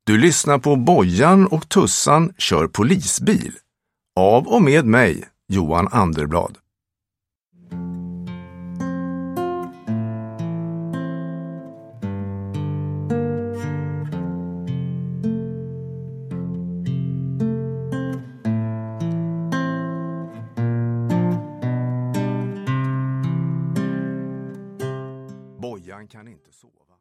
Du lyssnar på Bojan och Tussan kör polisbil. Av och med mig, Johan Anderblad. Bojan kan inte sova.